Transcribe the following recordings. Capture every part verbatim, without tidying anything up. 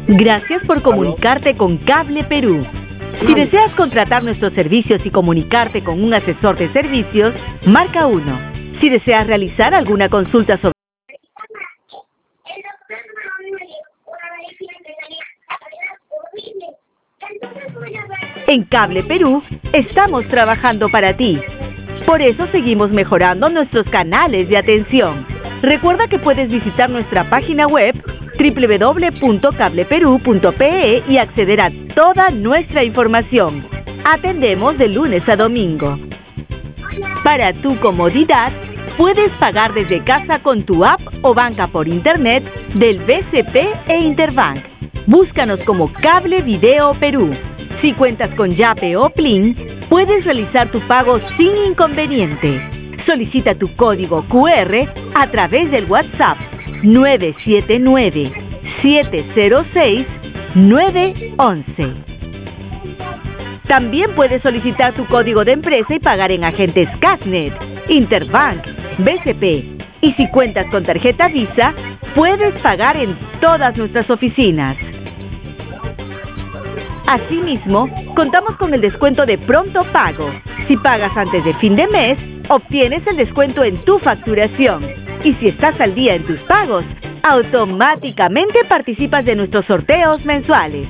Gracias por comunicarte con Cable Perú. Si deseas contratar nuestros servicios y comunicarte con un asesor de servicios, marca uno. Si deseas realizar alguna consulta sobre... En Cable Perú, estamos trabajando para ti. Por eso seguimos mejorando nuestros canales de atención. Recuerda que puedes visitar nuestra página web doble u doble u doble u punto cable perú punto pe e y acceder a toda nuestra información. Atendemos de lunes a domingo. Para tu comodidad, puedes pagar desde casa con tu app o banca por internet del B C P e Interbank. Búscanos como Cable Video Perú. Si cuentas con Yape o Plin, puedes realizar tu pago sin inconveniente. Solicita tu código cu erre a través del WhatsApp nueve siete nueve, siete cero seis, nueve once. También puedes solicitar tu código de empresa y pagar en agentes Cashnet, Interbank, B C P. Y si cuentas con tarjeta Visa, puedes pagar en todas nuestras oficinas. Asimismo, contamos con el descuento de pronto pago. Si pagas antes de fin de mes, obtienes el descuento en tu facturación. Y si estás al día en tus pagos, automáticamente participas de nuestros sorteos mensuales.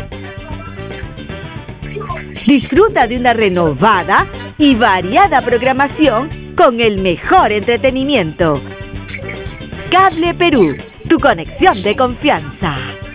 Disfruta de una renovada y variada programación con el mejor entretenimiento. Cable Perú, tu conexión de confianza.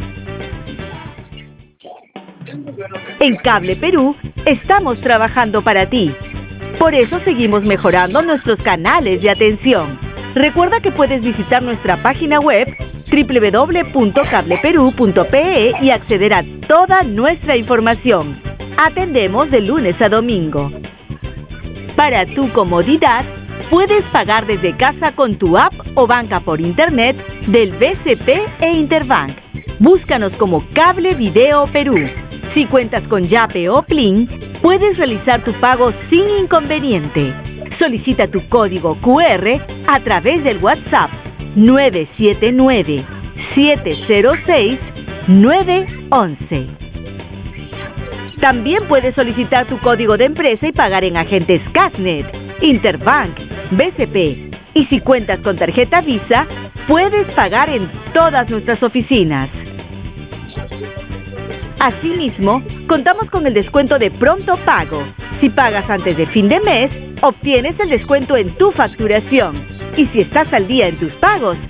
En Cable Perú, estamos trabajando para ti. Por eso seguimos mejorando nuestros canales de atención. Recuerda que puedes visitar nuestra página web doble u doble u doble u punto cable perú punto pe e y acceder a toda nuestra información. Atendemos de lunes a domingo. Para tu comodidad, puedes pagar desde casa con tu app o banca por internet del B C P e Interbank. Búscanos como Cable Video Perú. Si cuentas con Yape o Plin, puedes realizar tu pago sin inconveniente. Solicita tu código cu erre a través del WhatsApp nueve siete nueve, siete cero seis, nueve once. También puedes solicitar tu código de empresa y pagar en agentes Cashnet, Interbank, B C P. Y si cuentas con tarjeta Visa, puedes pagar en todas nuestras oficinas. Asimismo, contamos con el descuento de pronto pago. Si pagas antes de fin de mes, obtienes el descuento en tu facturación. Y si estás al día en tus pagos,